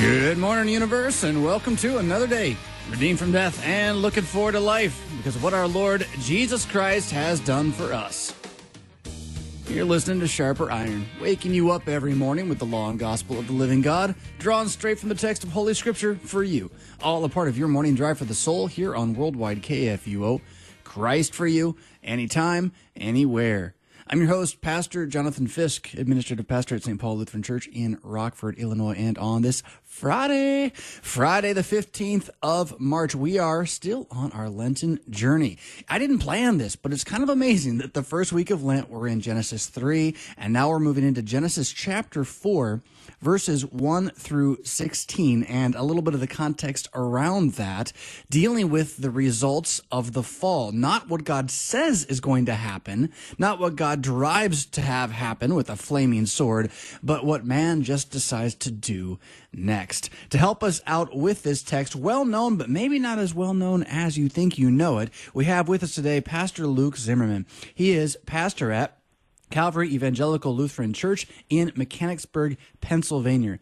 Good morning, universe, and welcome to another day, redeemed from death and looking forward to life because of what our Lord Jesus Christ has done for us. You're listening to Sharper Iron, waking you up every morning with the law and gospel of the living God, drawn straight from the text of Holy Scripture for you. All a part of your morning drive for the soul here on Worldwide KFUO. Christ for you, anytime, anywhere. I'm your host, Pastor Jonathan Fisk, Administrative Pastor at St. Paul Lutheran Church in Rockford, Illinois. And on this Friday the 15th of March, we are still on our Lenten journey. I didn't plan this, but it's kind of amazing that the first week of Lent, we're in Genesis 3, and now we're moving into Genesis chapter 4, verses 1 through 16, and a little bit of the context around that, dealing with the results of the fall. Not what God says is going to happen, not what God drives to have happen with a flaming sword, but what man just decides to do next. To help us out with this text, well known, but maybe not as well known as you think you know it, we have with us today Pastor Luke Zimmerman. He is pastor at Calvary Evangelical Lutheran Church in Mechanicsburg, Pennsylvania.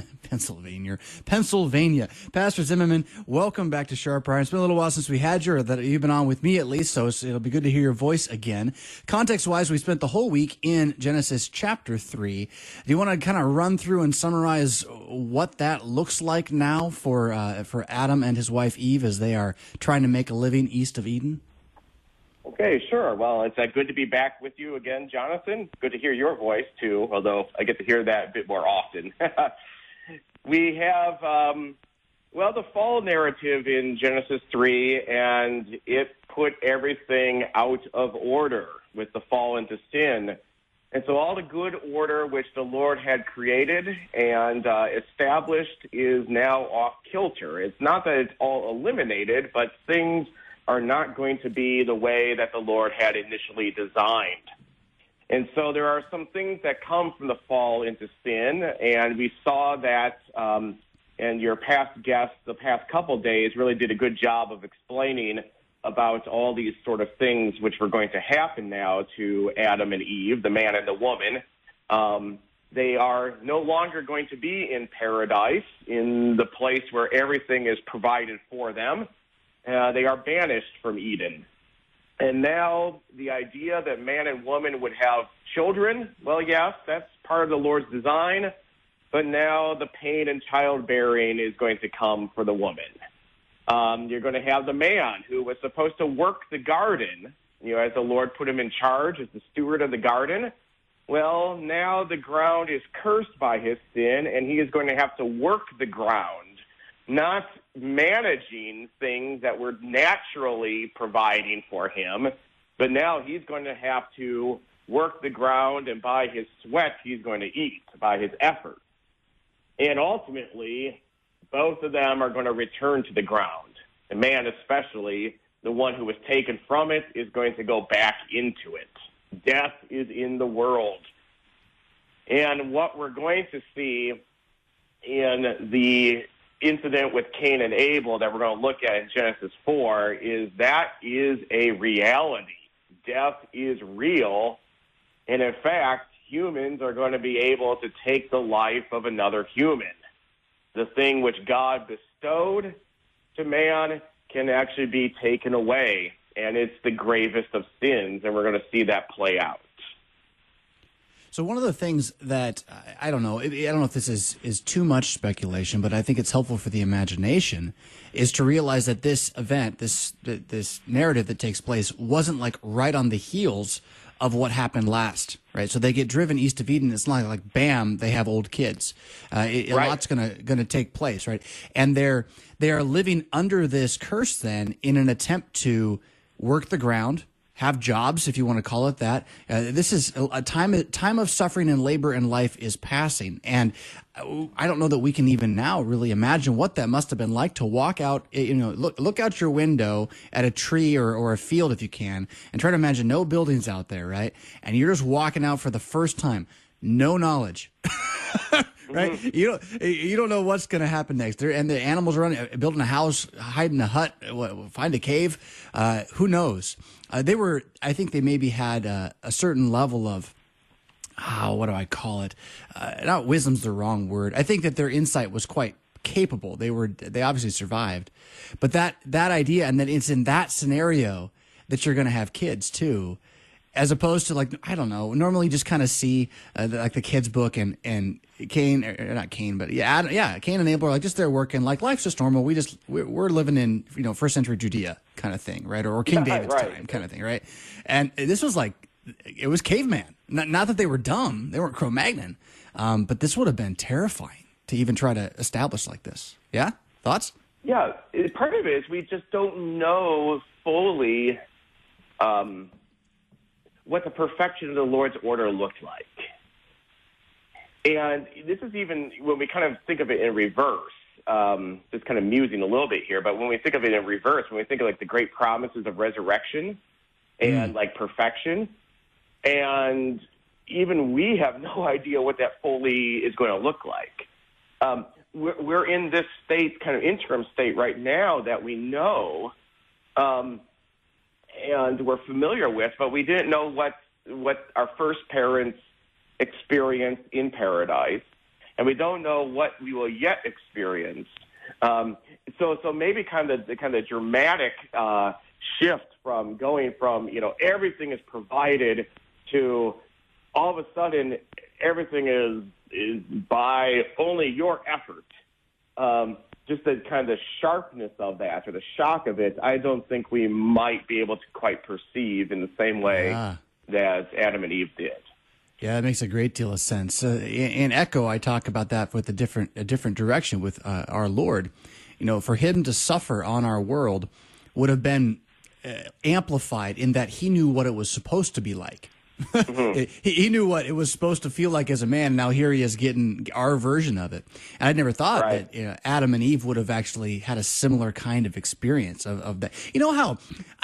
Pennsylvania. Pastor Zimmerman, welcome back to Sharp Iron. It's been a little while since we had you, or that you've been on with me at least, so it'll be good to hear your voice again. Context-wise, we spent the whole week in Genesis chapter 3. Do you want to kind of run through and summarize what that looks like now for Adam and his wife Eve as they are trying to make a living east of Eden? Okay, sure. Well, it's good to be back with you again, Jonathan. Good to hear your voice, too, although I get to hear that a bit more often. We have, the fall narrative in Genesis 3, and it put everything out of order with the fall into sin. And so all the good order which the Lord had created and established is now off kilter. It's not that it's all eliminated, but things are not going to be the way that the Lord had initially designed. And so there are some things that come from the fall into sin, and we saw that, and your past guest the past couple days really did a good job of explaining about all these sort of things which were going to happen now to Adam and Eve, the man and the woman. They are no longer going to be in paradise, in the place where everything is provided for them. They are banished from Eden. And now the idea that man and woman would have children, well, yes, that's part of the Lord's design, but now the pain and childbearing is going to come for the woman. You're going to have the man who was supposed to work the garden, as the Lord put him in charge as the steward of the garden. Well, now the ground is cursed by his sin, and he is going to have to work the ground, not managing things that were naturally providing for him, but now he's going to have to work the ground, and by his sweat, he's going to eat, by his effort. And ultimately, both of them are going to return to the ground. The man especially, the one who was taken from it, is going to go back into it. Death is in the world. And what we're going to see in the incident with Cain and Abel that we're going to look at in Genesis 4 is a reality. Death is real, and in fact, humans are going to be able to take the life of another human. The thing which God bestowed to man can actually be taken away, and it's the gravest of sins, and we're going to see that play out. So one of the things that, I don't know if this is too much speculation, but I think it's helpful for the imagination, is to realize that this event, this narrative that takes place, wasn't like right on the heels of what happened last, right? So they get driven east of Eden. It's not like bam, they have old kids. A lot's gonna take place, right? And they are living under this curse then in an attempt to work the ground, have jobs, if you want to call it that. This is a time of suffering and labor and life is passing. And I don't know that we can even now really imagine what that must have been like to walk out, look out your window at a tree or a field if you can, and try to imagine no buildings out there, right? And you're just walking out for the first time, no knowledge. Right? Mm-hmm. You don't know what's going to happen next. And the animals are running, building a house, hiding a hut, find a cave. Who knows? I think they maybe had a certain level of, what do I call it? Not wisdom's the wrong word. I think that their insight was quite capable. They obviously survived, but that idea, and that it's in that scenario that you're going to have kids too, as opposed to, like, I don't know, normally you just kind of see like the kids book and Cain, or not Cain, but Cain and Abel are like just there working, like life's just normal. We're living in, first century Judea kind of thing, right? Or King David's time kind of thing, right? And this was like, it was caveman. Not that they were dumb, they weren't Cro-Magnon, but this would have been terrifying to even try to establish like this. Yeah, thoughts? Yeah, part of it is we just don't know fully what the perfection of the Lord's order looked like. And this is even when we kind of think of it in reverse, just kind of musing a little bit here, but when we think of it in reverse, when we think of like the great promises of resurrection and like perfection, and even we have no idea what that fully is going to look like. We're in this state, kind of interim state right now that we know and we're familiar with, but we didn't know what our first parents experienced in paradise, and we don't know what we will yet experience. So maybe kind of the dramatic shift from going from everything is provided to all of a sudden everything is by only your effort. Just the kind of sharpness of that, or the shock of it, I don't think we might be able to quite perceive in the same way that Adam and Eve did. Yeah, it makes a great deal of sense. In Echo, I talk about that with a different direction with our Lord. For him to suffer on our world would have been amplified in that he knew what it was supposed to be like. Mm-hmm. He knew what it was supposed to feel like as a man. Now here he is getting our version of it. And I'd never thought that Adam and Eve would have actually had a similar kind of experience of that. You know how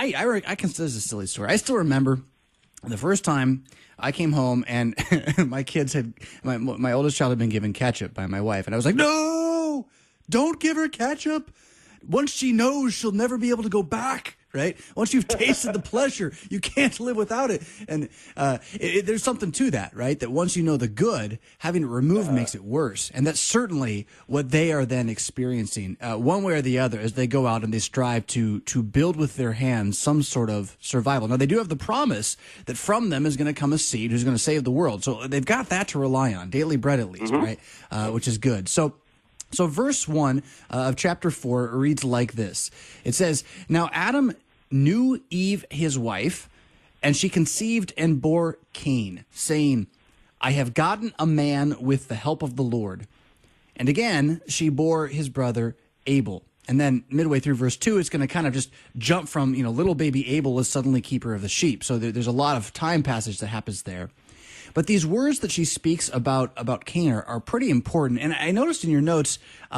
I consider this a silly story. I still remember the first time I came home and my kids my oldest child had been given ketchup by my wife, and I was like, no, don't give her ketchup. Once she knows, she'll never be able to go back. Right? Once you've tasted the pleasure, you can't live without it. And there's something to that, right? That once you know the good, having it removed makes it worse. And that's certainly what they are then experiencing, one way or the other, as they go out and they strive to build with their hands some sort of survival. Now, they do have the promise that from them is going to come a seed who's going to save the world. So they've got that to rely on, daily bread at least, right? Which is good. So verse 1 of chapter 4 reads like this. It says, "Now Adam knew Eve his wife, and she conceived and bore Cain, saying, I have gotten a man with the help of the Lord. And again, she bore his brother Abel." And then midway through verse 2, it's going to kind of just jump from, little baby Abel is suddenly keeper of the sheep. So there's a lot of time passage that happens there. But these words that she speaks about Cain are pretty important. And I noticed in your notes,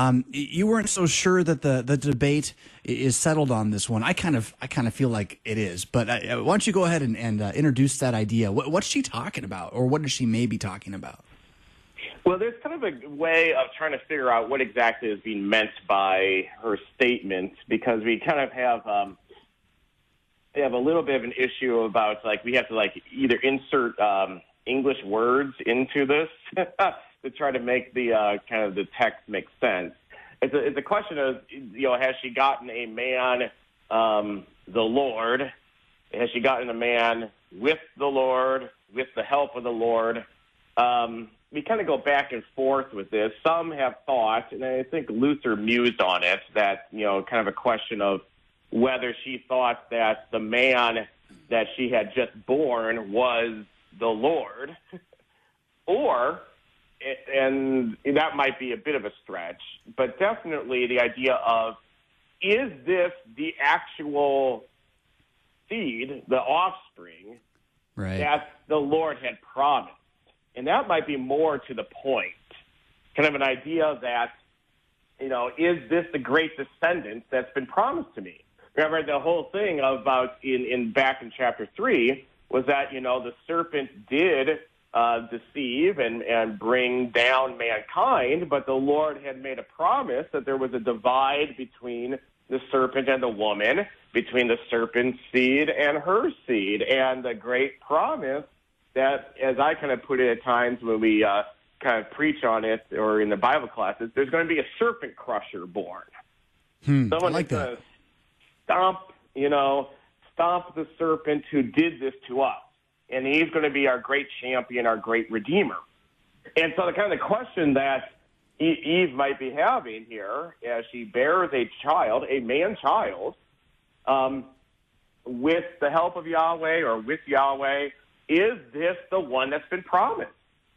you weren't so sure that the debate is settled on this one. I kind of feel like it is. But why don't you go ahead and introduce that idea? What's she talking about, or what is she maybe talking about? Well, there's kind of a way of trying to figure out what exactly is being meant by her statement, because we kind of have a little bit of an issue about, like, we have to either insert English words into this to try to make the kind of the text make sense. It's a question of, has she gotten a man, the Lord? Has she gotten a man with the Lord, with the help of the Lord? We kind of go back and forth with this. Some have thought, and I think Luther mused on it, that, kind of a question of whether she thought that the man that she had just born was the Lord, or, and that might be a bit of a stretch, but definitely the idea of, is this the actual seed, the offspring, that the Lord had promised? And that might be more to the point, kind of an idea that, is this the great descendant that's been promised to me? Remember, the whole thing about back in chapter 3 was that, the serpent did deceive and bring down mankind, but the Lord had made a promise that there was a divide between the serpent and the woman, between the serpent's seed and her seed, and the great promise that, as I kind of put it at times when we kind of preach on it or in the Bible classes, there's going to be a serpent crusher born. Someone like who's going to stomp the serpent who did this to us. And he's going to be our great champion, our great redeemer. And so the kind of question that Eve might be having here as she bears a child, a man-child, with the help of Yahweh or with Yahweh, is this the one that's been promised?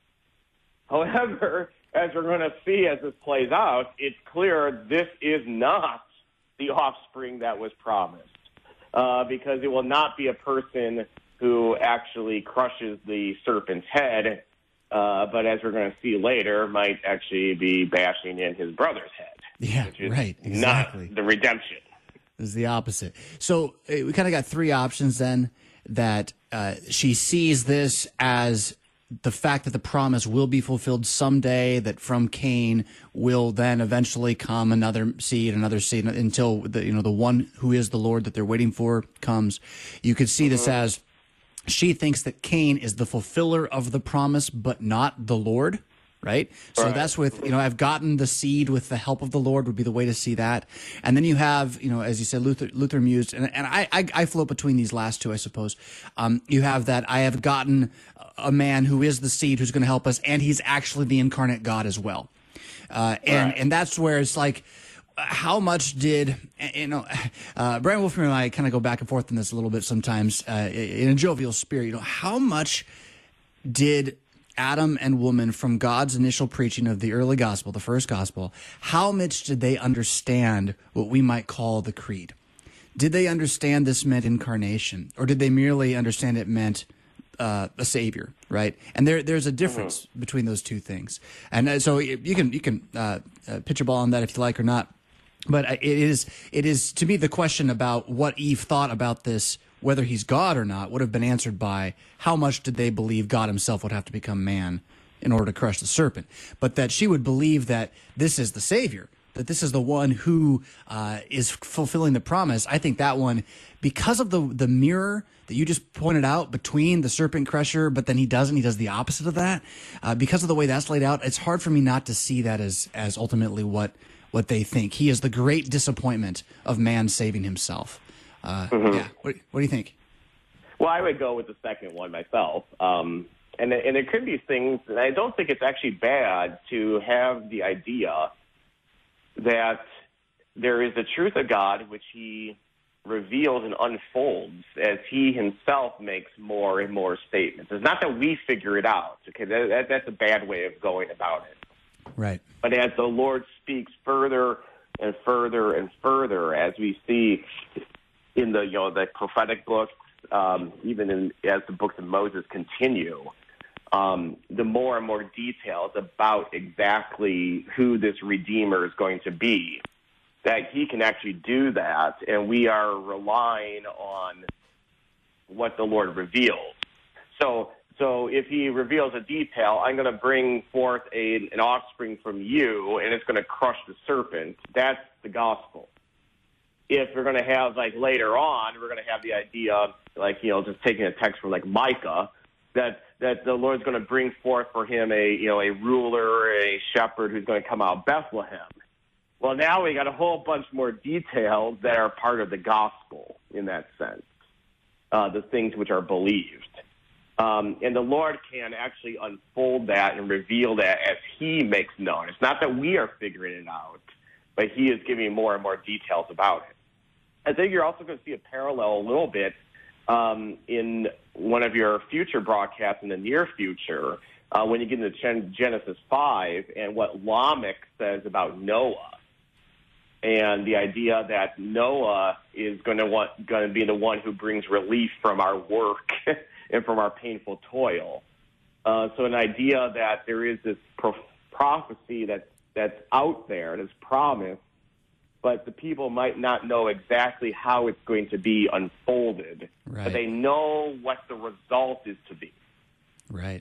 However, as we're going to see as this plays out, it's clear this is not the offspring that was promised, because it will not be a person who actually crushes the serpent's head, but as we're going to see later, might actually be bashing in his brother's head. Yeah, which is right. Exactly. Not the redemption. This is the opposite. So we kind of got three options then, that she sees this as the fact that the promise will be fulfilled someday, that from Cain will then eventually come another seed until the one who is the Lord that they're waiting for comes. You could see this as she thinks that Cain is the fulfiller of the promise, but not the Lord. Right. So that's with, I've gotten the seed with the help of the Lord would be the way to see that. And then you have, as you said, Luther mused, and I float between these last two, I suppose. You have that I have gotten a man who is the seed who's going to help us, and he's actually the incarnate God as well. And that's where it's like, how much did, Brian Wolfman and I kind of go back and forth on this a little bit sometimes in a jovial spirit. How much did Adam and woman from God's initial preaching of the early gospel, the first gospel, how much did they understand what we might call the creed? Did they understand this meant incarnation, or did they merely understand it meant a savior, right? And there's a difference between those two things. And so you can pitch a ball on that if you like or not. But it is to me the question about what Eve thought about this, whether he's God or not, would have been answered by how much did they believe God himself would have to become man in order to crush the serpent. But that she would believe that this is the Savior, that this is the one who is fulfilling the promise. I think that one, because of the mirror that you just pointed out between the serpent crusher, but then he does the opposite of that. Because of the way that's laid out, it's hard for me not to see that as ultimately what they think. He is the great disappointment of man saving himself. Yeah. What do you think? Well, I would go with the second one myself. And there could be things, and I don't think it's actually bad to have the idea that there is the truth of God, which he reveals and unfolds as he himself makes more and more statements. It's not that we figure it out. Okay, that's a bad way of going about it. Right. But as the Lord speaks further and further and further, as we see in the prophetic books, even as the books of Moses continue, the more and more details about exactly who this Redeemer is going to be, that he can actually do that, and we are relying on what the Lord reveals. So if he reveals a detail, I'm going to bring forth an offspring from you, and it's going to crush the serpent. That's the gospel. If we're going to have, later on, we're going to have the idea, just taking a text from, Micah, that the Lord's going to bring forth for him a ruler, a shepherd who's going to come out of Bethlehem. Well, now we got a whole bunch more details that are part of the gospel in that sense, the things which are believed. And the Lord can actually unfold that and reveal that as he makes known. It's not that we are figuring it out, but he is giving more and more details about it. I think you're also going to see a parallel a little bit in one of your future broadcasts in the near future when you get into Genesis 5 and what Lamech says about Noah. And the idea that Noah is going to be the one who brings relief from our work and from our painful toil. So an idea that there is this prophecy that's out there, that's promised, but the people might not know exactly how it's going to be unfolded. Right. But they know what the result is to be. Right.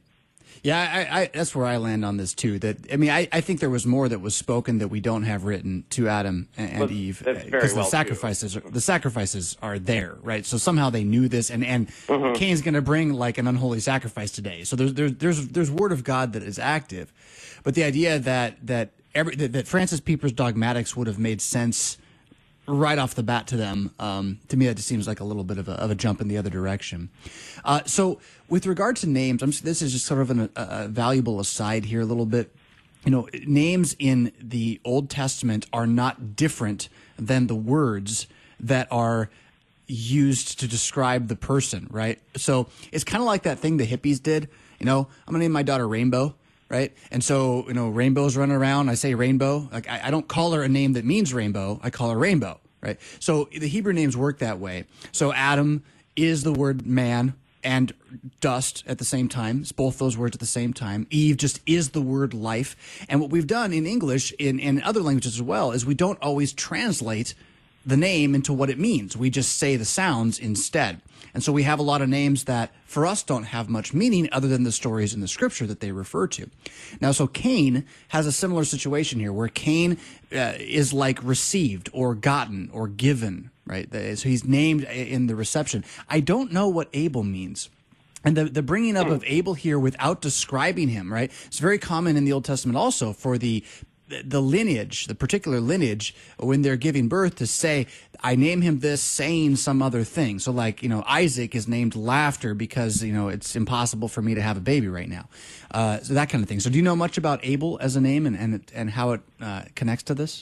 Yeah, I that's where I land on this too. That I mean, I think there was more that was spoken that we don't have written to Adam and Eve, because the sacrifices are there, right? So somehow they knew this, and Cain's going to bring like an unholy sacrifice today. So there's word of God that is active, but the idea that Francis Pieper's dogmatics would have made sense right off the bat to them, to me, that just seems like a little bit of a jump in the other direction. So with regard to names, this is just sort of a valuable aside here a little bit. You know, names in the Old Testament are not different than the words that are used to describe the person, right? So it's kind of like that thing the hippies did. You know, I'm going to name my daughter Rainbow. Right. And so, you know, Rainbow's running around. I say Rainbow. Like I don't call her a name that means rainbow. I call her Rainbow. Right. So the Hebrew names work that way. So Adam is the word man and dust at the same time. It's both those words at the same time. Eve just is the word life. And what we've done in English, in other languages as well, is we don't always translate the name into what it means. We just say the sounds instead. And so we have a lot of names that for us don't have much meaning other than the stories in the scripture that they refer to. Now, so Cain has a similar situation here where Cain is like received or gotten or given, right? So he's named in the reception. I don't know what Abel means. And the bringing up of Abel here without describing him, right? It's very common in the Old Testament also for the lineage, the particular lineage, when they're giving birth, to say, I name him this, saying some other thing. So like, you know, Isaac is named Laughter because, you know, it's impossible for me to have a baby right now. So that kind of thing. So do you know much about Abel as a name and how it connects to this?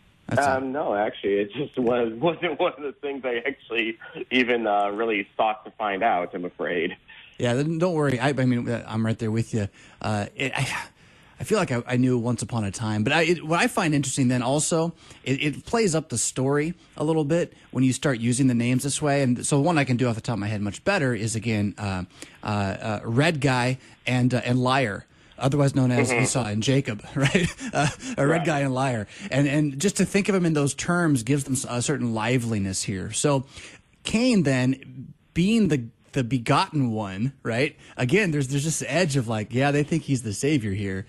No, actually, it just wasn't one of the things I actually even really sought to find out, I'm afraid. Yeah, don't worry. I mean, I'm right there with you. I feel like I knew once upon a time, but what I find interesting then also, it plays up the story a little bit when you start using the names this way. And so one I can do off the top of my head much better is, again, Red Guy and Liar, otherwise known as Esau and Jacob, right? A red guy and liar. And just to think of him in those terms gives them a certain liveliness here. So Cain then, being the begotten one, right? Again, there's just the edge of like, yeah, they think he's the savior here.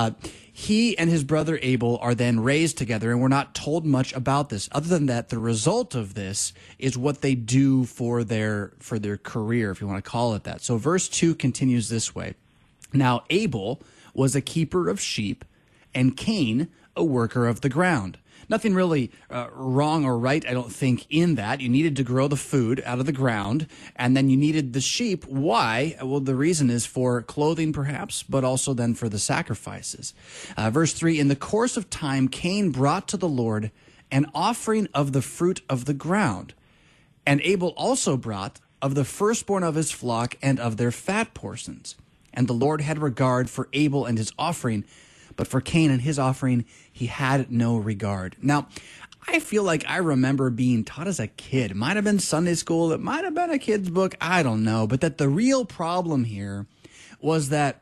He and his brother Abel are then raised together, and we're not told much about this, other than that the result of this is what they do for their career, if you want to call it that. So verse 2 continues this way. Now Abel was a keeper of sheep, and Cain a worker of the ground. Nothing really wrong or right, I don't think, in that. You needed to grow the food out of the ground, and then you needed the sheep. Why? Well, the reason is for clothing, perhaps, but also then for the sacrifices. Verse 3, in the course of time, Cain brought to the Lord an offering of the fruit of the ground, and Abel also brought of the firstborn of his flock and of their fat portions. And the Lord had regard for Abel and his offering, but for Cain and his offering, he had no regard. Now, I feel like I remember being taught as a kid. It might have been Sunday school. It might have been a kid's book. I don't know. But that the real problem here was that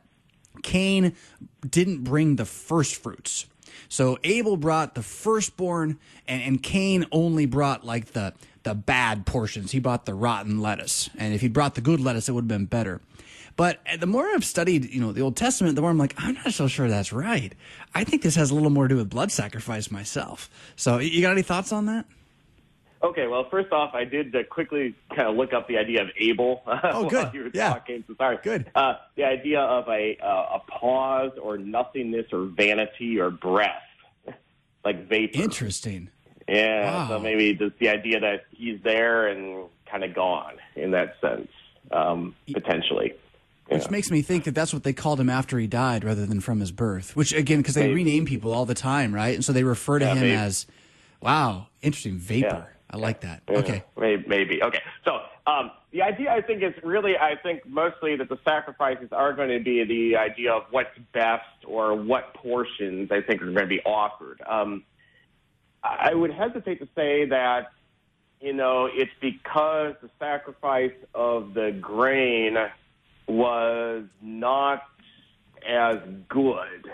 Cain didn't bring the first fruits. So Abel brought the firstborn, and Cain only brought like the bad portions. He brought the rotten lettuce. And if he brought the good lettuce, it would have been better. But the more I've studied, the Old Testament, the more I'm like, I'm not so sure that's right. I think this has a little more to do with blood sacrifice myself. So you got any thoughts on that? Okay, well, first off, I did quickly kind of look up the idea of Abel oh, good. while you were talking. So sorry. Good. The idea of a pause or nothingness or vanity or breath, like vapor. Interesting. Yeah, wow. So maybe just the idea that he's there and kind of gone in that sense, potentially. Which makes me think that that's what they called him after he died rather than from his birth. Which, again, because they rename people all the time, right? And so they refer to him as, wow, interesting, vapor. Yeah. I like that. Yeah. Okay. Maybe. Okay. So the idea, I think, is really, mostly that the sacrifices are going to be the idea of what's best or what portions I think are going to be offered. I would hesitate to say that, it's because the sacrifice of the grain was not as good,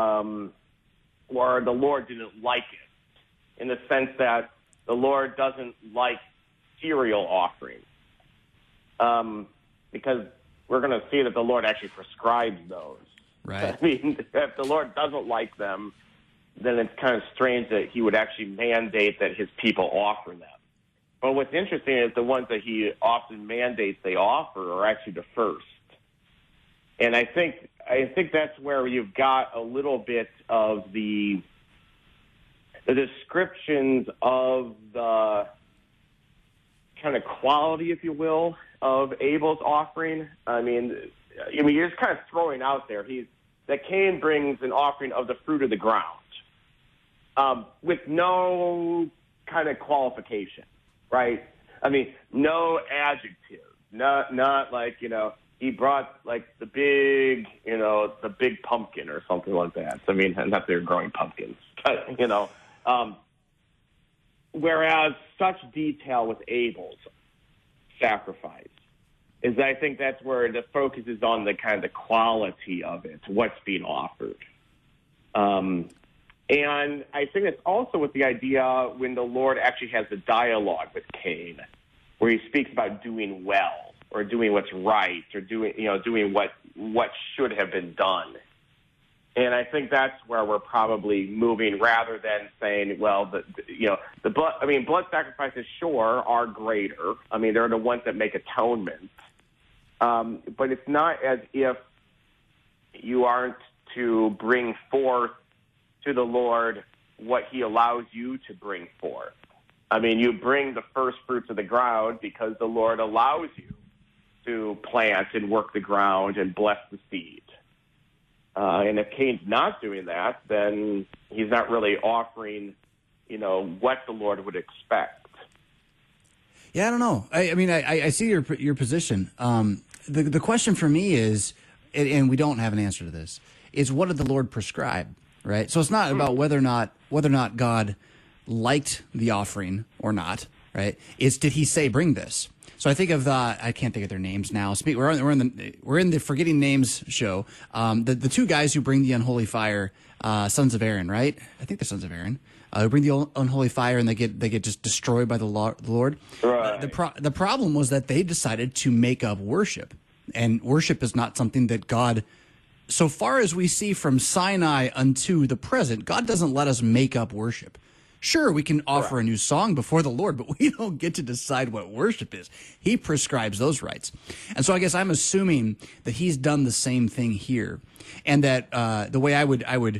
or the Lord didn't like it, in the sense that the Lord doesn't like cereal offerings, because we're going to see that the Lord actually prescribes those. Right. I mean, if the Lord doesn't like them, then it's kind of strange that he would actually mandate that his people offer them. But what's interesting is the ones that he often mandates they offer are actually the first. And I think that's where you've got a little bit of the descriptions of the kind of quality, if you will, of Abel's offering. I mean, you're just kind of throwing out there that Cain brings an offering of the fruit of the ground, with no kind of qualification, right? I mean, no adjective, not like, he brought like the big pumpkin or something like that. I mean, not that they're growing pumpkins, but, whereas such detail with Abel's sacrifice is, I think that's where the focus is on the kind of the quality of it, what's being offered. And I think it's also with the idea when the Lord actually has a dialogue with Cain, where he speaks about doing well or doing what's right or doing what should have been done. And I think that's where we're probably moving, rather than saying, well, the blood sacrifices, sure, are greater. I mean, they're the ones that make atonement. But it's not as if you aren't to bring forth to the Lord what he allows you to bring forth. I mean, you bring the first fruits of the ground because the Lord allows you to plant and work the ground and bless the seed. And if Cain's not doing that, then he's not really offering, what the Lord would expect. Yeah, I don't know. I mean, I see your position. The question for me is, and we don't have an answer to this, is what did the Lord prescribe, right? So it's not about whether or not God liked the offering or not, right? It's, did he say bring this? So I think of I can't think of their names now. We're in the Forgetting Names show. The two guys who bring the unholy fire, sons of Aaron, right? I think they're sons of Aaron. Who bring the unholy fire and they get just destroyed by the Lord. Right. The problem was that they decided to make up worship, and worship is not something that God, so far as we see from Sinai unto the present, God doesn't let us make up worship. Sure, we can offer a new song before the Lord, but we don't get to decide what worship is. He prescribes those rights. And so I guess I'm assuming that he's done the same thing here. And that the way I would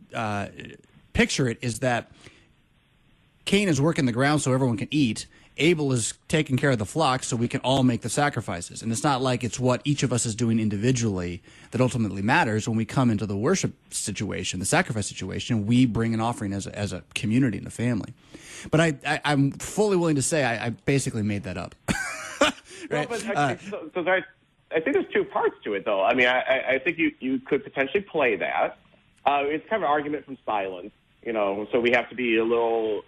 picture it is that Cain is working the ground so everyone can eat. Abel is taking care of the flock so we can all make the sacrifices. And it's not like it's what each of us is doing individually that ultimately matters. When we come into the worship situation, the sacrifice situation, we bring an offering as a community and a family. But I'm fully willing to say I basically made that up. Right? Well, but I think there's two parts to it, though. I mean, I think you could potentially play that. It's kind of an argument from silence, so we have to be a little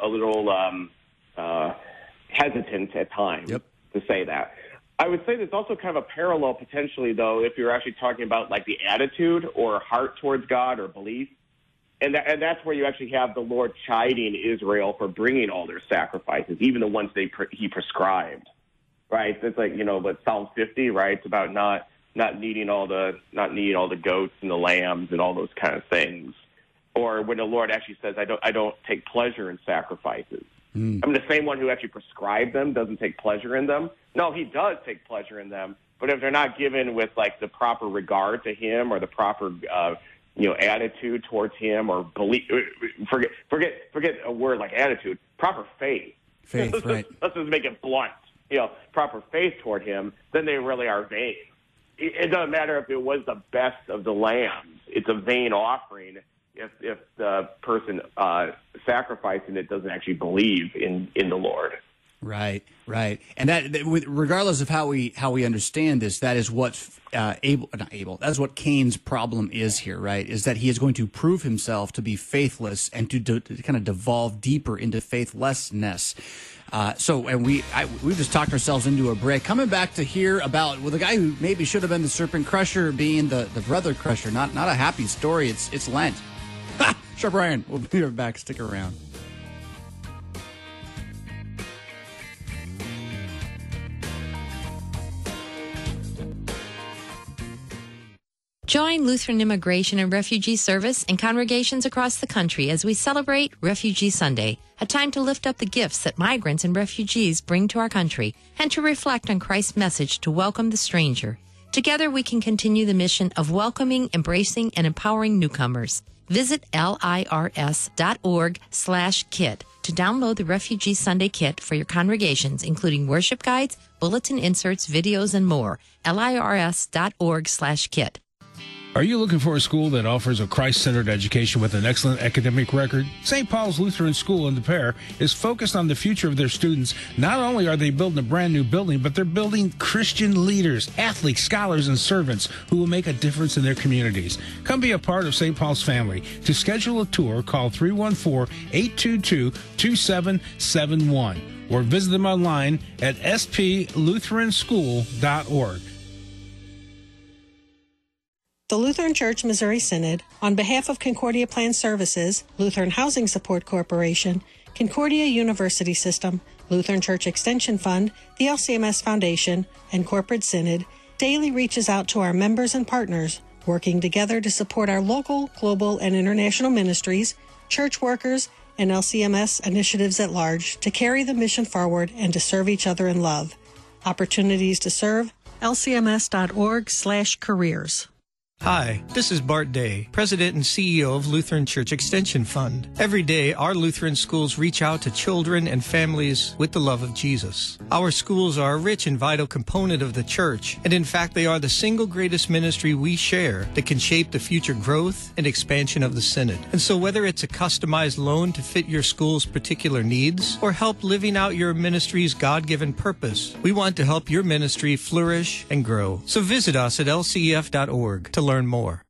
hesitant at times to say that. I would say there's also kind of a parallel potentially, though, if you're actually talking about like the attitude or heart towards God or belief. And that's where you actually have the Lord chiding Israel for bringing all their sacrifices, even the ones he prescribed, right? It's like, but Psalm 50, right? It's about not needing all the goats and the lambs and all those kind of things. Or when the Lord actually says, I don't take pleasure in sacrifices. I mean, the same one who actually prescribed them doesn't take pleasure in them. No, he does take pleasure in them, but if they're not given with like the proper regard to him or the proper attitude towards him or belief, forget a word like attitude, proper faith. Right. Let's just make it blunt. Proper faith toward him, then they really are vain. It doesn't matter if it was the best of the lambs. It's a vain offering if the person sacrificing it doesn't actually believe in the Lord. Right. And that regardless of how we understand this, that is what that's what Cain's problem is here, right? Is that he is going to prove himself to be faithless and to kind of devolve deeper into faithlessness. We've just talked ourselves into a break. Coming back to hear about the guy who maybe should have been the serpent crusher being the brother crusher. Not a happy story. It's Lent. Sharp Iron. We'll be right back. Stick around. Join Lutheran Immigration and Refugee Service and congregations across the country as we celebrate Refugee Sunday, a time to lift up the gifts that migrants and refugees bring to our country and to reflect on Christ's message to welcome the stranger. Together we can continue the mission of welcoming, embracing, and empowering newcomers. Visit lirs.org/kit to download the Refugee Sunday Kit for your congregations, including worship guides, bulletin inserts, videos, and more. lirs.org/kit. Are you looking for a school that offers a Christ-centered education with an excellent academic record? St. Paul's Lutheran School in De Pere is focused on the future of their students. Not only are they building a brand new building, but they're building Christian leaders, athletes, scholars, and servants who will make a difference in their communities. Come be a part of St. Paul's family. To schedule a tour, call 314-822-2771 or visit them online at splutheranschool.org. The Lutheran Church Missouri Synod, on behalf of Concordia Plan Services, Lutheran Housing Support Corporation, Concordia University System, Lutheran Church Extension Fund, the LCMS Foundation, and Corporate Synod, daily reaches out to our members and partners, working together to support our local, global, and international ministries, church workers, and LCMS initiatives at large to carry the mission forward and to serve each other in love. Opportunities to serve, lcms.org/careers. Hi, this is Bart Day, President and CEO of Lutheran Church Extension Fund. Every day, our Lutheran schools reach out to children and families with the love of Jesus. Our schools are a rich and vital component of the church, and in fact, they are the single greatest ministry we share that can shape the future growth and expansion of the Synod. And so whether it's a customized loan to fit your school's particular needs, or help living out your ministry's God-given purpose, we want to help your ministry flourish and grow. So visit us at lcef.org to learn more.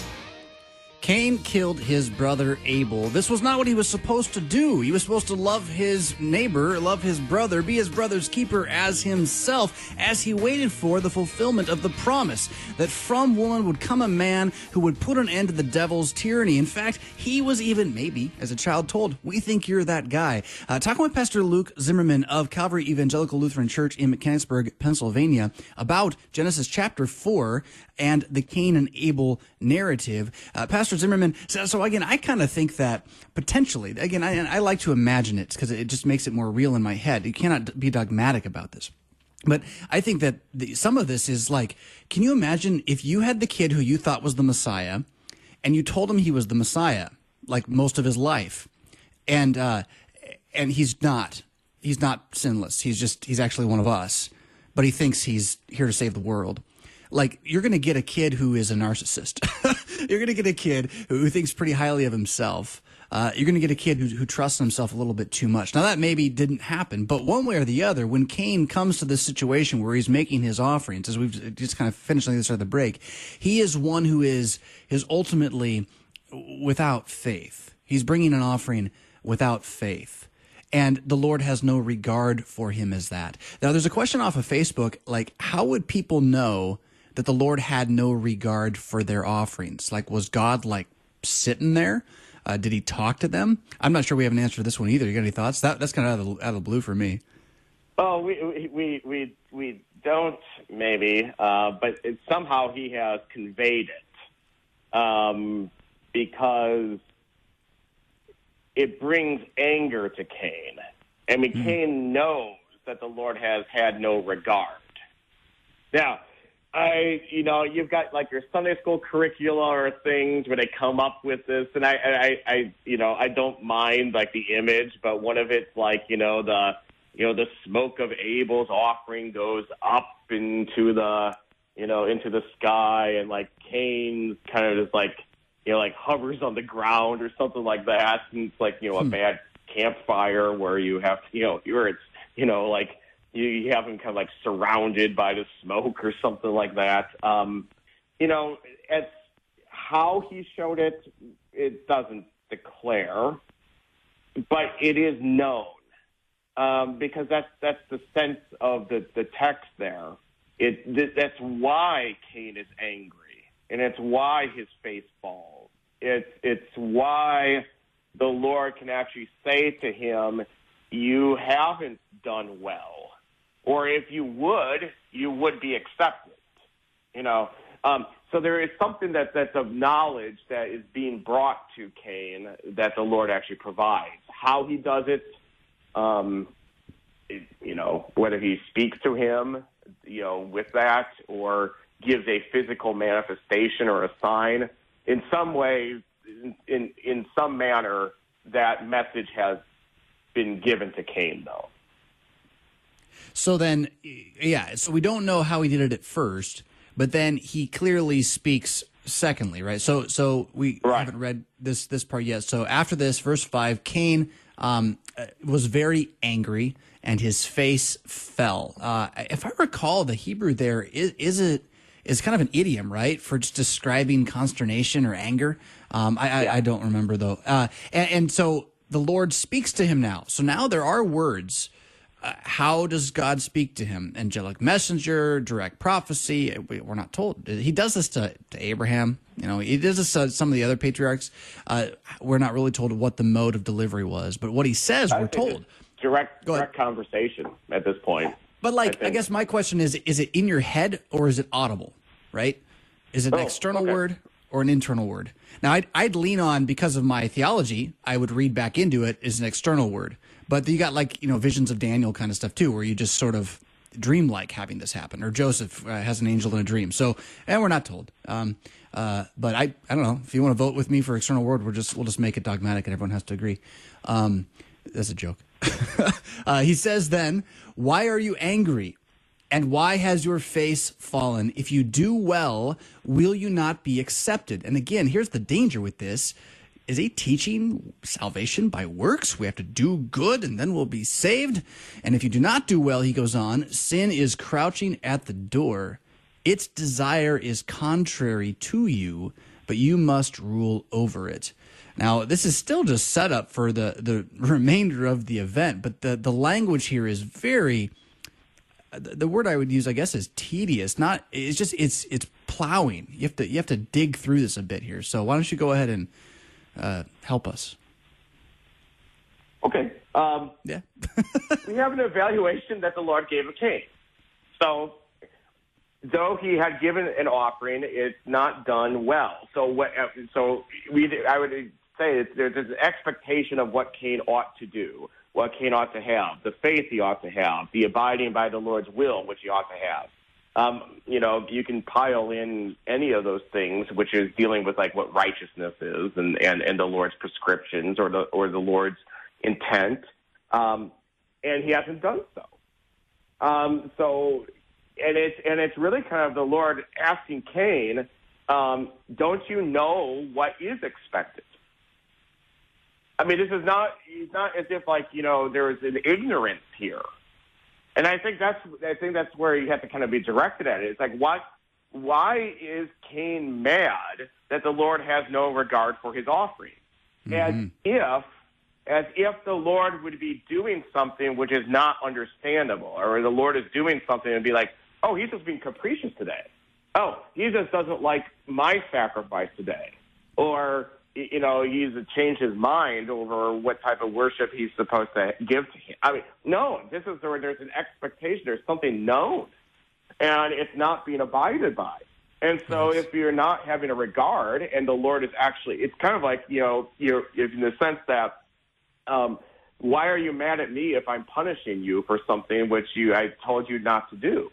Cain killed his brother Abel. This was not what he was supposed to do. He was supposed to love his neighbor, love his brother, be his brother's keeper as himself, as he waited for the fulfillment of the promise that from woman would come a man who would put an end to the devil's tyranny. In fact, he was even, maybe, as a child told, "We think you're that guy." Talking with Pastor Luke Zimmerman of Calvary Evangelical Lutheran Church in Mechanicsburg, Pennsylvania, about Genesis chapter 4 and the Cain and Abel narrative. Pastor Zimmerman, so again, I kind of think that potentially, again, I like to imagine it because it just makes it more real in my head. You cannot be dogmatic about this. But I think that some of this is like, can you imagine if you had the kid who you thought was the Messiah and you told him he was the Messiah, like most of his life, and he's not sinless. He's actually one of us, but he thinks he's here to save the world. Like, you're going to get a kid who is a narcissist. You're going to get a kid who thinks pretty highly of himself. You're going to get a kid who trusts himself a little bit too much. Now, that maybe didn't happen, but one way or the other, when Cain comes to this situation where he's making his offerings, as we've just kind of finished on the other side of the break, he is one who is ultimately without faith. He's bringing an offering without faith. And the Lord has no regard for him as that. Now, there's a question off of Facebook, like, how would people know that the Lord had no regard for their offerings? Like, was God, like, sitting there? Did he talk to them? I'm not sure we have an answer to this one either. You got any thoughts? That's kind of out of the blue for me. Oh, we don't, maybe, but somehow he has conveyed it because it brings anger to Cain. I mean, Cain knows that the Lord has had no regard. Now, you've got like your Sunday school curricula or things where they come up with this, and I don't mind like the image, but one of it's like, the smoke of Abel's offering goes up into the sky, and like Cain kind of just like hovers on the ground or something like that, and it's like, a bad campfire where you have, you have him kind of like surrounded by the smoke or something like that. It's how he showed it, it doesn't declare, but it is known, because that's the sense of the text there. That's why Cain is angry, and it's why his face falls. It's why the Lord can actually say to him, "You haven't done well," or if you would be accepted. So there is something that's of knowledge that is being brought to Cain that the Lord actually provides. How he does it, whether he speaks to him, with that, or gives a physical manifestation or a sign, in some way, in some manner, that message has been given to Cain, though. So then, so we don't know how he did it at first, but then he clearly speaks secondly, right? So we haven't read this part yet. So after this, verse 5, Cain was very angry, and his face fell. If I recall, the Hebrew there is kind of an idiom, right, for just describing consternation or anger. I don't remember, though. And so the Lord speaks to him now. So now there are words. How does God speak to him? Angelic messenger, direct prophecy. We're not told. He does this to Abraham. He does this to some of the other patriarchs. We're not really told what the mode of delivery was, but what he says, we're told. Direct conversation at this point. But I guess my question is it in your head or is it audible, right? Is it an external word or an internal word? Now, I'd lean on, because of my theology, I would read back into it as an external word. But you got visions of Daniel kind of stuff too, where you just sort of dream-like having this happen. Or Joseph has an angel in a dream. So, and we're not told. But I don't know. If you want to vote with me for external word, we'll just make it dogmatic and everyone has to agree. That's a joke. He says then, why are you angry? And why has your face fallen? If you do well, will you not be accepted? And again, here's the danger with this. Is he teaching salvation by works? We have to do good and then we'll be saved. And if you do not do well, he goes on, sin is crouching at the door. Its desire is contrary to you, but you must rule over it. Now, this is still just set up for the remainder of the event, but the language here is very, the word I would use, I guess, is tedious. It's plowing. You have to dig through this a bit here. So why don't you go ahead and help us? Okay. We have an evaluation that the Lord gave of Cain. So, though he had given an offering, it's not done well. I would say there's an expectation of what Cain ought to do, what Cain ought to have, the faith he ought to have, the abiding by the Lord's will, which he ought to have. You can pile in any of those things, which is dealing with what righteousness is and the Lord's prescriptions or the Lord's intent, and he hasn't done so. It's really kind of the Lord asking Cain, don't you know what is expected? I mean, it's not as if there is an ignorance here. And I think that's where you have to kind of be directed at it. It's why is Cain mad that the Lord has no regard for his offering? Mm-hmm. As if the Lord would be doing something which is not understandable, or the Lord is doing something and be like, oh, he's just being capricious today. Oh, he just doesn't like my sacrifice today. Or, he's changed his mind over what type of worship he's supposed to give to him. I mean, no, this is where there's an expectation. There's something known, and it's not being abided by. And so if you're not having a regard, and the Lord is actually, it's kind of like, you're in the sense that, why are you mad at me if I'm punishing you for something which I told you not to do?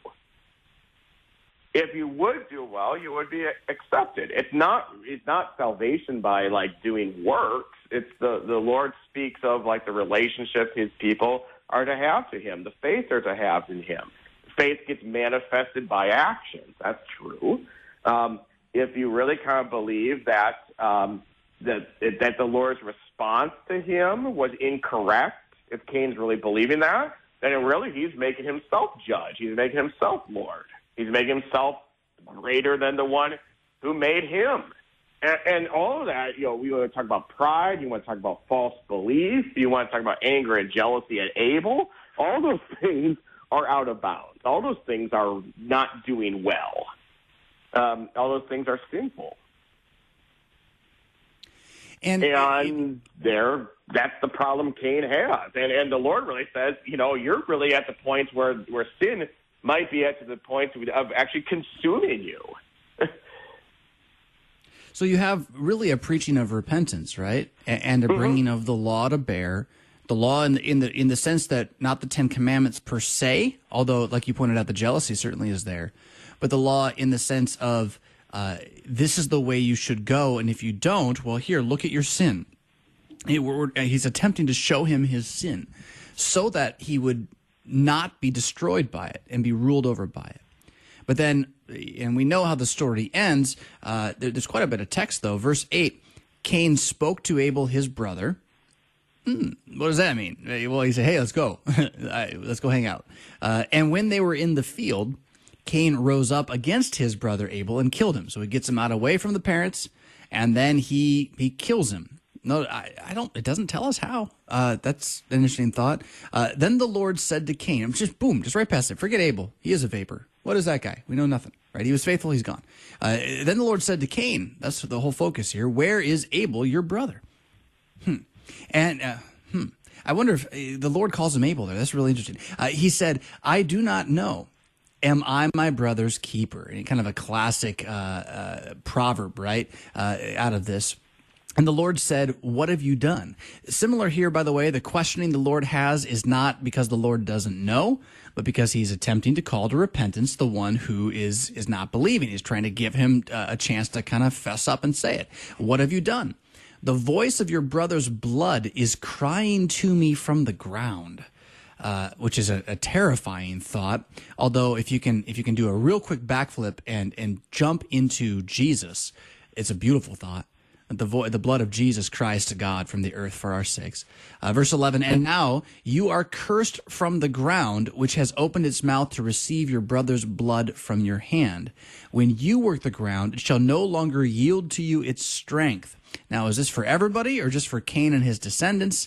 If you would do well, you would be accepted. It's not salvation by doing works. It's the Lord speaks of the relationship his people are to have to him, the faith they're to have in him. Faith gets manifested by actions. That's true. If you really kind of believe that that the Lord's response to him was incorrect, if Cain's really believing that, then he's making himself judge. He's making himself Lord. He's making himself greater than the one who made him. And all of that, we want to talk about pride. You want to talk about false belief. You want to talk about anger and jealousy at Abel. All those things are out of bounds. All those things are not doing well. All those things are sinful. And that's the problem Cain has. And the Lord really says, you're really at the point where sin might be at to the point of actually consuming you. So you have really a preaching of repentance, right? And a bringing of the law to bear. The law in the sense that not the Ten Commandments per se, although, like you pointed out, the jealousy certainly is there, but the law in the sense of this is the way you should go, and if you don't, well, here, look at your sin. He's attempting to show him his sin so that he would not be destroyed by it and be ruled over by it. But then, and we know how the story ends, there's quite a bit of text, though. Verse 8, Cain spoke to Abel, his brother. What does that mean? Well, he said, hey, let's go. Let's go hang out. And when they were in the field, Cain rose up against his brother Abel and killed him. So he gets him out away from the parents, and then he kills him. No, I don't. It doesn't tell us how. That's an interesting thought. Then the Lord said to Cain, just right past it. Forget Abel. He is a vapor. What is that guy? We know nothing, right? He was faithful. He's gone. Then the Lord said to Cain, that's the whole focus here. Where is Abel, your brother? And I wonder if the Lord calls him Abel there. That's really interesting. He said, I do not know. Am I my brother's keeper? And kind of a classic proverb, right, out of this. And the Lord said, what have you done? Similar here, by the way, the questioning the Lord has is not because the Lord doesn't know, but because he's attempting to call to repentance the one who is not believing. He's trying to give him a chance to kind of fess up and say it. What have you done? The voice of your brother's blood is crying to me from the ground. Which is a terrifying thought. Although if you can do a real quick backflip and jump into Jesus, it's a beautiful thought. The blood of Jesus cries to God from the earth for our sakes. Verse 11, and now you are cursed from the ground, which has opened its mouth to receive your brother's blood from your hand. When you work the ground, it shall no longer yield to you its strength. Now, is this for everybody or just for Cain and his descendants?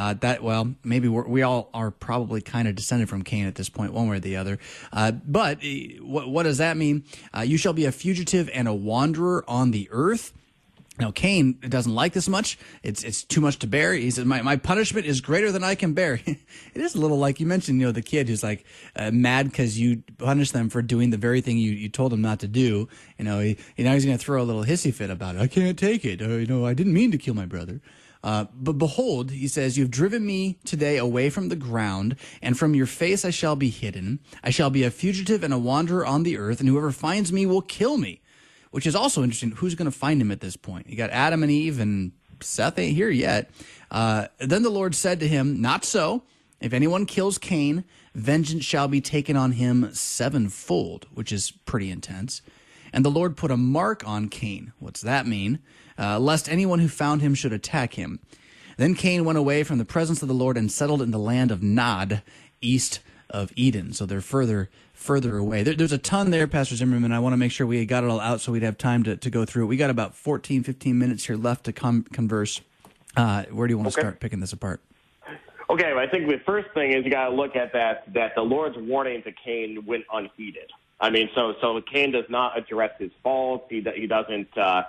Maybe we all are probably kind of descended from Cain at this point, one way or the other. But what does that mean? You shall be a fugitive and a wanderer on the earth. Now, Cain doesn't like this much. It's too much to bear. He says, my punishment is greater than I can bear. It is a little like you mentioned, the kid who's like mad because you punish them for doing the very thing you told him not to do. Now he's going to throw a little hissy fit about it. I can't take it. I didn't mean to kill my brother. But behold, he says, you've driven me today away from the ground, and from your face I shall be hidden. I shall be a fugitive and a wanderer on the earth, and whoever finds me will kill me. Which is also interesting. Who's going to find him at this point? You got Adam and Eve, and Seth ain't here yet. Then the Lord said to him, not so. If anyone kills Cain, vengeance shall be taken on him sevenfold, which is pretty intense. And the Lord put a mark on Cain. What's that mean? Lest anyone who found him should attack him. Then Cain went away from the presence of the Lord and settled in the land of Nod, east of Eden. So they're further away. There's a ton there, Pastor Zimmerman. I want to make sure we got it all out so we'd have time to go through it. We got about 15 minutes here left to converse. Where do you want to start picking this apart? Okay, well, I think the first thing is you got to look at that the Lord's warning to Cain went unheeded. I mean, so Cain does not address his faults. He doesn't, the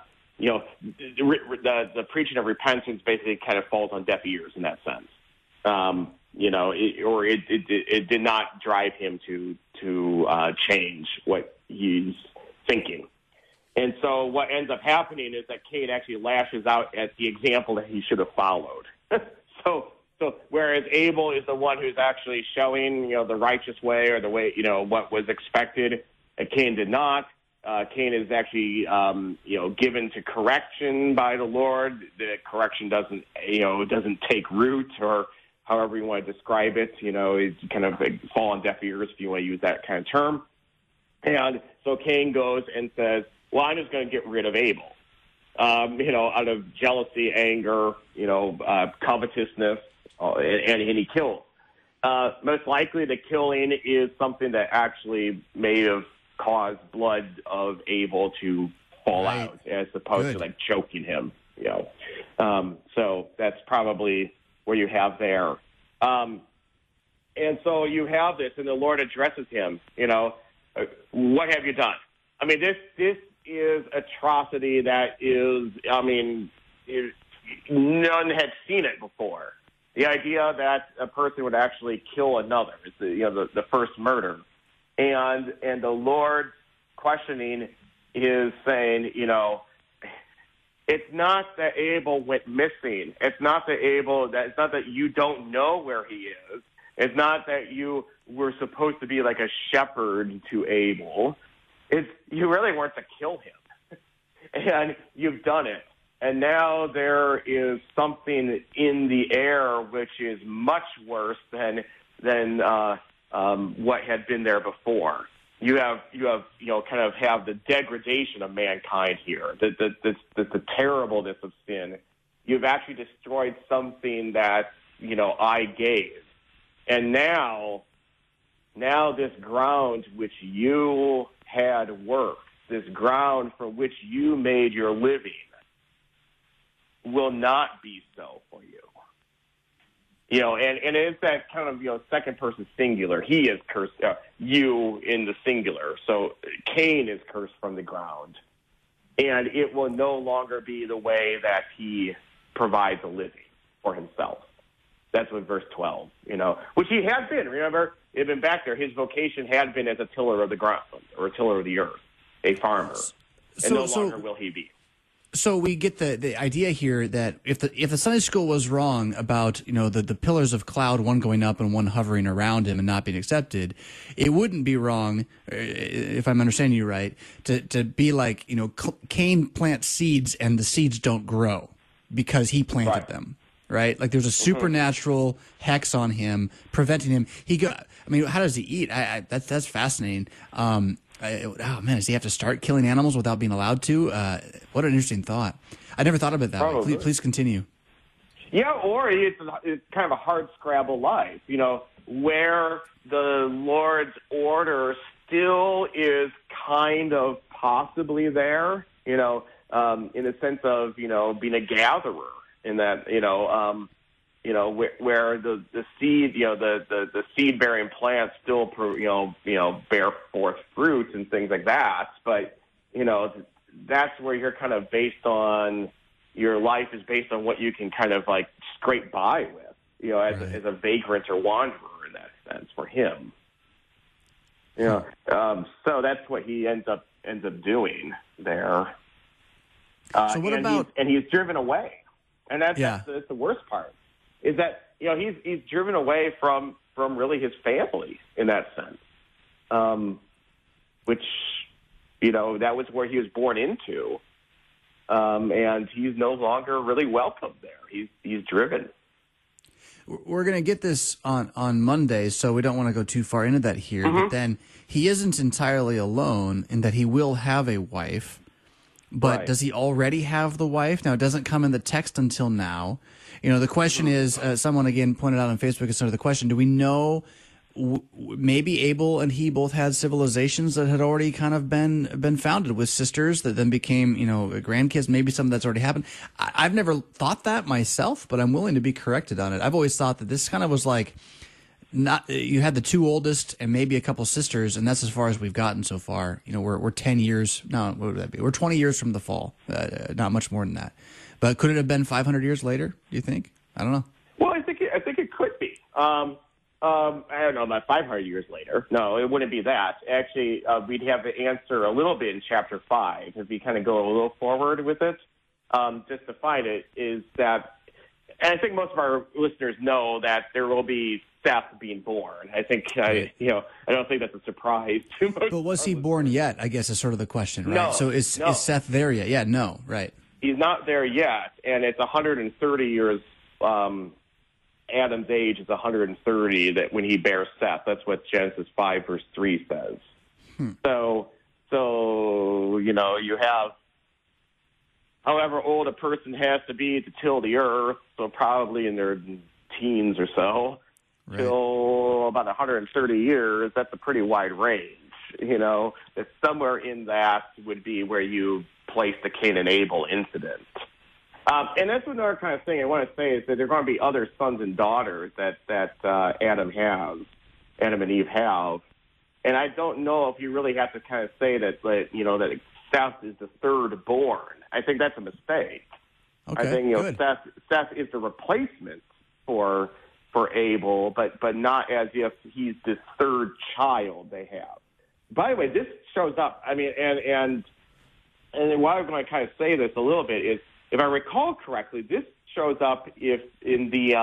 preaching of repentance basically kind of falls on deaf ears in that sense. It did not drive him to change what he's thinking. And so what ends up happening is that Cain actually lashes out at the example that he should have followed. So whereas Abel is the one who's actually showing, the righteous way or the way, what was expected, and Cain did not. Cain is actually, given to correction by the Lord. The correction doesn't take root, or however you want to describe it. It's kind of fall on deaf ears if you want to use that kind of term. And so Cain goes and says, well, I'm just going to get rid of Abel, out of jealousy, anger, covetousness, and he kills. Most likely the killing is something that actually may have caused blood of Abel to fall out as opposed to like choking him, so that's probably where you have there. And so you have this, and the Lord addresses him, what have you done? I mean, this is atrocity that is, none had seen it before. The idea that a person would actually kill another is the first murder. And the Lord questioning, is saying, it's not that Abel went missing. It's not that you don't know where he is. It's not that you were supposed to be like a shepherd to Abel. You really weren't to kill him. And you've done it. And now there is something in the air which is much worse than what had been there before. You have kind of have the degradation of mankind here, the terribleness of sin. You've actually destroyed something that I gave, and now this ground which you had worked, this ground from which you made your living, will not be so for you. And it's that kind of, second person singular. He is cursed, you in the singular. So Cain is cursed from the ground. And it will no longer be the way that he provides a living for himself. That's what verse 12, which he had been. Remember, it had been back there. His vocation had been as a tiller of the ground or a tiller of the earth, a farmer. And no longer will he be. So we get the idea here that if the Sunday school was wrong about the pillars of cloud, one going up and one hovering around him and not being accepted, it wouldn't be wrong, if I'm understanding you right, to be like Cain plants seeds and the seeds don't grow because he planted them, right? Like there's a supernatural hex on him preventing him. How does he eat? That's fascinating. Does he have to start killing animals without being allowed to? What an interesting thought. I never thought of it that way. Please continue. Yeah, or it's kind of a hard scrabble life, where the Lord's order still is kind of possibly there, in the sense of, being a gatherer in that, where the seed, the seed bearing plants still, bear forth fruits and things like that. But, that's where you're kind of based on, your life is based on what you can kind of like scrape by with, as a vagrant or wanderer in that sense for him. So that's what he ends up doing there. So what about? He's driven away. And that's the worst part. Is that he's driven away from really his family in that sense, which that was where he was born into, and he's no longer really welcome there. He's driven. We're going to get this on Monday, so we don't want to go too far into that here. But then he isn't entirely alone in that he will have a wife. But does he already have the wife? Now, it doesn't come in the text until now. The question is, someone again pointed out on Facebook as sort of the question, do we know maybe Abel and he both had civilizations that had already kind of been founded with sisters that then became, grandkids, maybe something that's already happened? I've never thought that myself, but I'm willing to be corrected on it. I've always thought that this kind of was like, you had the two oldest and maybe a couple sisters, and that's as far as we've gotten so far. We're 10 years. No, what would that be? We're 20 years from the fall. Not much more than that. But could it have been 500 years later? Do you think? I don't know. Well, I think it could be. I don't know about 500 years later. No, it wouldn't be that. Actually, we'd have the answer a little bit in chapter 5 if we kind of go a little forward with it. Just to find it is that, and I think most of our listeners know that there will be Seth being born. I think, I don't think that's a surprise to most. But was he born yet? I guess is sort of the question, right? No, so is Seth there yet? Yeah, no, right. He's not there yet, and it's 130 years. Adam's age is 130 that when he bears Seth. That's what Genesis 5 verse 3 says. So you have however old a person has to be to till the earth, so probably in their teens or so. Right. Till about 130 years, that's a pretty wide range. That somewhere in that would be where you place the Cain and Abel incident. And that's another kind of thing I want to say is that there are going to be other sons and daughters that Adam and Eve have. And I don't know if you really have to kind of say that Seth is the third born. I think that's a mistake. Okay, I think good. Seth is the replacement for Abel, but not as if he's this third child they have. By the way, this shows up. I mean, and and why I'm going to kind of say this a little bit is, if I recall correctly, this shows up in the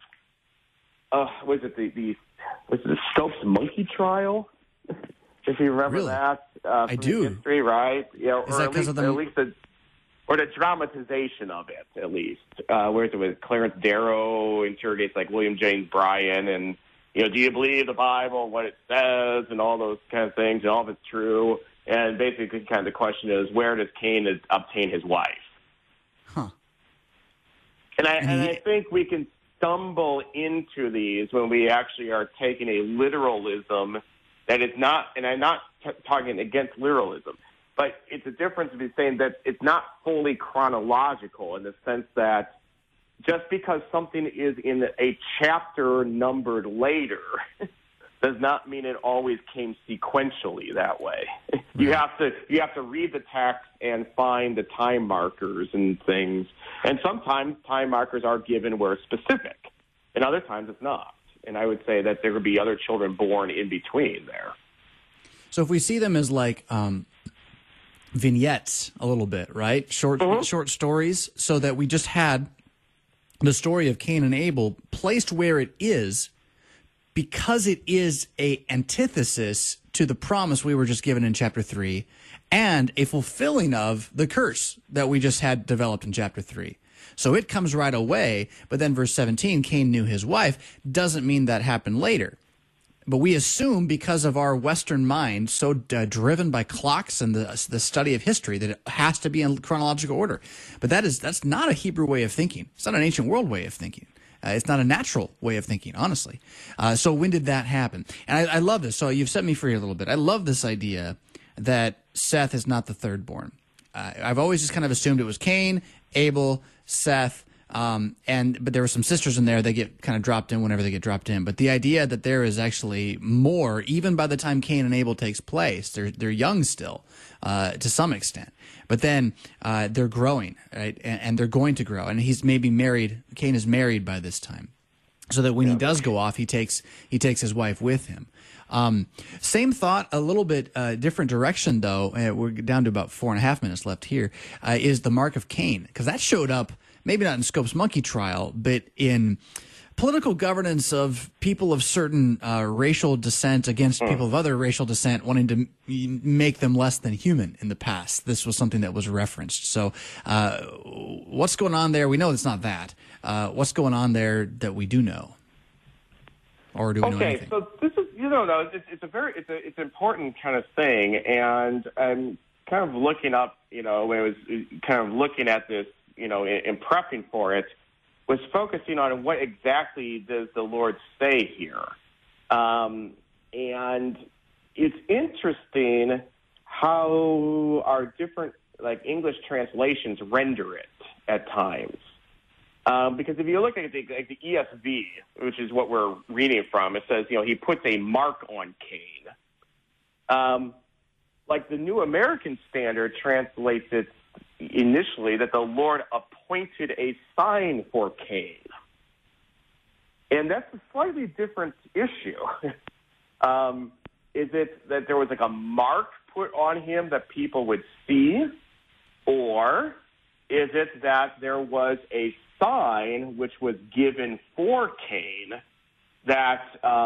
was it the Scopes monkey trial? If you remember that, I do. History, right? Yeah, Is that because of the or the dramatization of it, at least, where it was Clarence Darrow interrogates like William James Bryan, and do you believe the Bible, what it says, and all those kind of things, and all of it's true. And basically, kind of the question is, where does Cain obtain his wife? Huh. And I think we can stumble into these when we actually are taking a literalism that is not, and I'm not talking against literalism, but it's a difference between saying that it's not fully chronological in the sense that just because something is in a chapter numbered later does not mean it always came sequentially that way. You have to read the text and find the time markers and things. And sometimes time markers are given where it's specific, and other times it's not. And I would say that there would be other children born in between there. So if we see them as like vignettes a little bit, right? Short stories, so that we just had the story of Cain and Abel placed where it is, because it is a antithesis to the promise we were just given in chapter 3 and a fulfilling of the curse that we just had developed in chapter 3. So it comes right away, but then verse 17, Cain knew his wife, doesn't mean that happened later. But we assume, because of our Western mind, so driven by clocks and the study of history, that it has to be in chronological order. But that's not a Hebrew way of thinking. It's not an ancient world way of thinking. It's not a natural way of thinking, honestly. So when did that happen? And I love this. So you've set me free a little bit. I love this idea that Seth is not the third born. I've always just kind of assumed it was Cain, Abel, Seth, but there were some sisters in there. They get kind of dropped in whenever they get dropped in. But the idea that there is actually more, even by the time Cain and Abel takes place, they're young still, to some extent. But then they're growing, right? And they're going to grow. And he's maybe married. Cain is married by this time, so that when he does go off, he takes his wife with him. Same thought, a little bit different direction, though. We're down to about 4.5 minutes left here. Is the mark of Cain, because that showed up maybe not in Scopes monkey trial, but in political governance of people of certain racial descent against people of other racial descent, wanting to make them less than human in the past. This was something that was referenced. So what's going on there? We know it's not that. What's going on there that we do know? Or do we know anything? Okay, so this is, it's an important kind of thing, and I'm kind of looking up, when I was kind of looking at this, in prepping for it, was focusing on what exactly does the Lord say here. And it's interesting how our different, English translations render it at times. Because if you look at the ESV, which is what we're reading from, it says, he puts a mark on Cain. The New American Standard translates it initially that the Lord appointed a sign for Cain. And that's a slightly different issue. Is it that there was a mark put on him that people would see? Or is it that there was a sign which was given for Cain that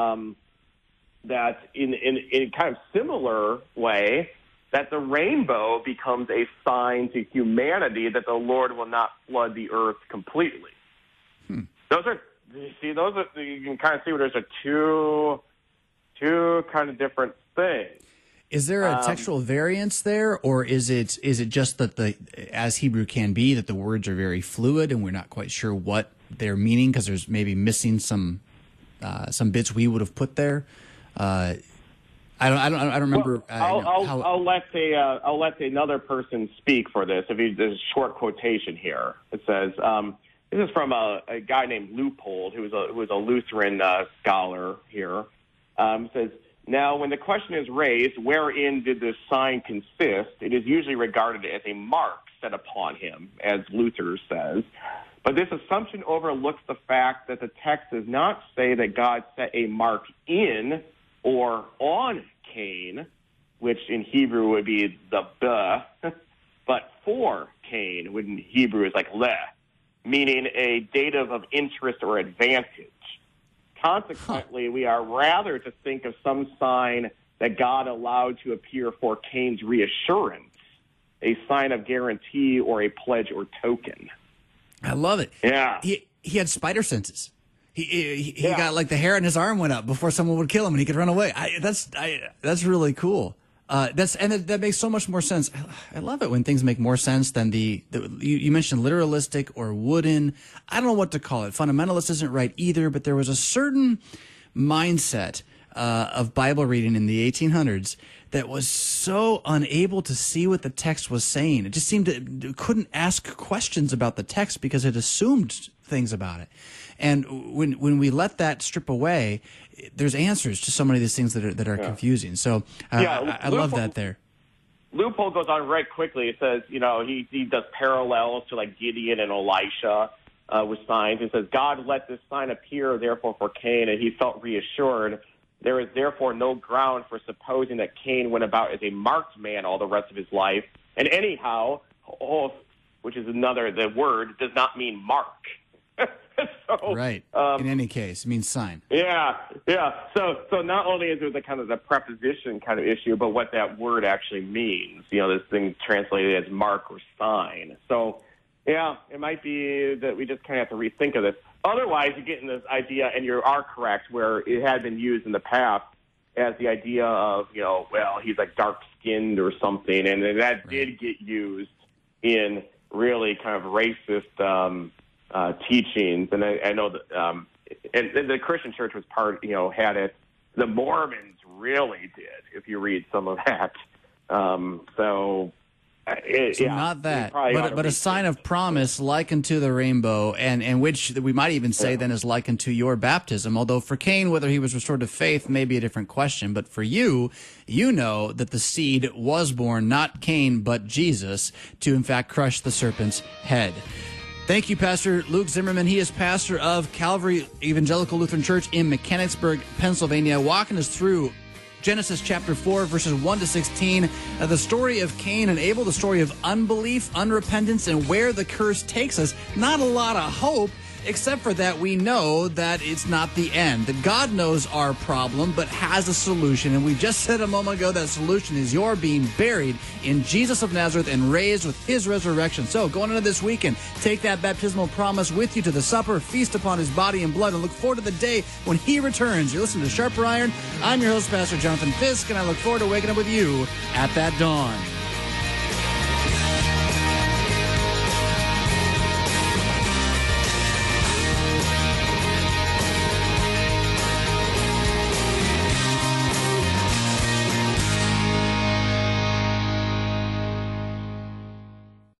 in kind of similar way, that the rainbow becomes a sign to humanity that the Lord will not flood the earth completely. Those are you can kind of see where there's two kind of different things. Is there a textual variance there, or is it just that as Hebrew can be, that the words are very fluid and we're not quite sure what they're meaning because there's maybe missing some bits we would have put there? I don't remember. Well, I'll let another person speak for this. There's a short quotation here. It says this is from a guy named Leupold, who was a Lutheran scholar here. It says, now, when the question is raised, wherein did this sign consist, it is usually regarded as a mark set upon him, as Luther says. But this assumption overlooks the fact that the text does not say that God set a mark in or on Cain, which in Hebrew would be the but for Cain, in Hebrew is like leh, meaning a dative of interest or advantage. Consequently, we are rather to think of some sign that God allowed to appear for Cain's reassurance, a sign of guarantee or a pledge or token. I love it. Yeah. He had spider senses. He got like the hair on his arm went up before someone would kill him and he could run away. That's really cool. That makes so much more sense. I love it when things make more sense than you mentioned literalistic or wooden. I don't know what to call it. Fundamentalist isn't right either, but there was a certain mindset of Bible reading in the 1800s that was so unable to see what the text was saying. It just seemed to couldn't ask questions about the text because it assumed things about it. And when we let that strip away, there's answers to so many of these things that are confusing. So I love that there. Leupold goes on right quickly. It says, he does parallels to like Gideon and Elisha with signs. It says, God let this sign appear, therefore, for Cain, and he felt reassured. There is therefore no ground for supposing that Cain went about as a marked man all the rest of his life. And anyhow, which is the word, does not mean mark. So, right. In any case, it means sign. Yeah. So not only is it the kind of the preposition kind of issue, but what that word actually means. This thing translated as mark or sign. So, yeah, it might be that we just kind of have to rethink of this. Otherwise, you get in this idea, and you are correct, where it had been used in the past as the idea of, he's like dark-skinned or something, and that did get used in really kind of racist teachings. And I know that, and the Christian church was had it. The Mormons really did, if you read some of that. Not that, but a sign of promise likened to the rainbow, and which we might even say then is likened to your baptism. Although for Cain, whether he was restored to faith may be a different question. But for you, know that the seed was born, not Cain, but Jesus, to in fact crush the serpent's head. Thank you, Pastor Luke Zimmerman. He is pastor of Calvary Evangelical Lutheran Church in Mechanicsburg, Pennsylvania, walking us through Genesis chapter 4, verses 1 to 16, the story of Cain and Abel, the story of unbelief, unrepentance, and where the curse takes us. Not a lot of hope, except for that we know that it's not the end, that God knows our problem, but has a solution. And we just said a moment ago that solution is your being buried in Jesus of Nazareth and raised with his resurrection. So going into this weekend, take that baptismal promise with you to the supper, feast upon his body and blood, and look forward to the day when he returns. You're listening to Sharper Iron. I'm your host, Pastor Jonathan Fisk, and I look forward to waking up with you at that dawn.